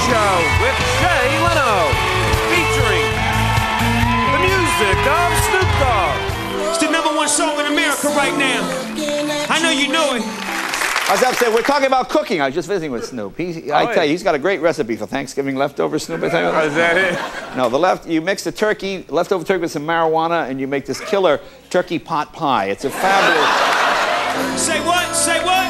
Show with Jay Leno, featuring the music of Snoop Dogg. It's the #1 song in America right now. I know you know it. As I said, we're talking about cooking. I was just visiting with Snoop. I tell you, he's got a great recipe for Thanksgiving leftovers, Snoop. I tell you. Is that it? No, you mix the leftover turkey with some marijuana, and you make this killer turkey pot pie. It's a fabulous... Say what? Say what?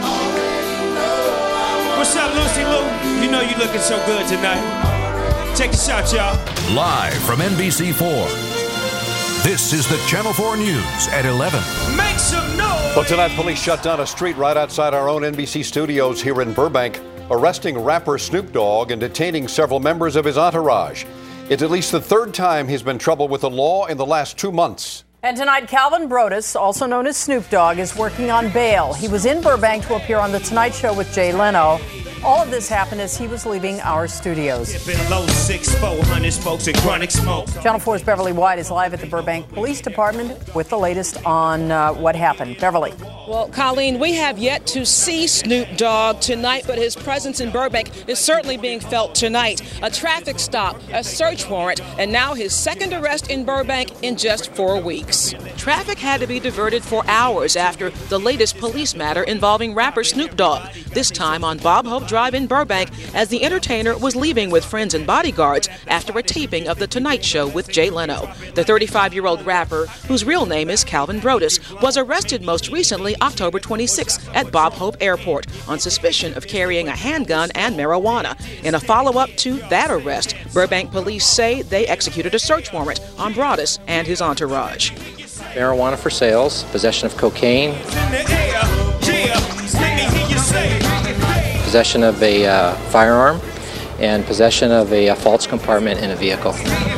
What's up, Lucy Lou? You know you looking so good tonight. Take a shot, y'all. Live from NBC4. This is the Channel 4 News at 11. Make some noise! Well, tonight, police shut down a street right outside our own NBC studios here in Burbank, arresting rapper Snoop Dogg and detaining several members of his entourage. It's at least the third time he's been in trouble with the law in the last 2 months. And tonight, Calvin Broadus, also known as Snoop Dogg, is working on bail. He was in Burbank to appear on The Tonight Show with Jay Leno. All of this happened as he was leaving our studios. Channel 4's Beverly White is live at the Burbank Police Department with the latest on what happened. Beverly. Well, Colleen, we have yet to see Snoop Dogg tonight, but his presence in Burbank is certainly being felt tonight. A traffic stop, a search warrant, and now his second arrest in Burbank in just 4 weeks. Traffic had to be diverted for hours after the latest police matter involving rapper Snoop Dogg, this time on Bob Hope Drive in Burbank, as the entertainer was leaving with friends and bodyguards after a taping of The Tonight Show with Jay Leno. The 35-year-old rapper, whose real name is Calvin Broadus, was arrested most recently October 26 at Bob Hope Airport on suspicion of carrying a handgun and marijuana. In a follow-up to that arrest, Burbank police say they executed a search warrant on Broadus and his entourage. Marijuana for sales, possession of cocaine, possession of a firearm, and possession of a false compartment in a vehicle.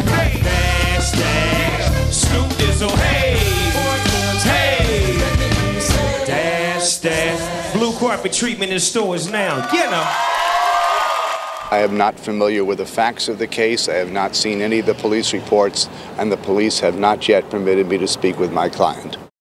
Blue carpet treatment in stores now. Get 'em. I am not familiar with the facts of the case. I have not seen any of the police reports, and the police have not yet permitted me to speak with my client.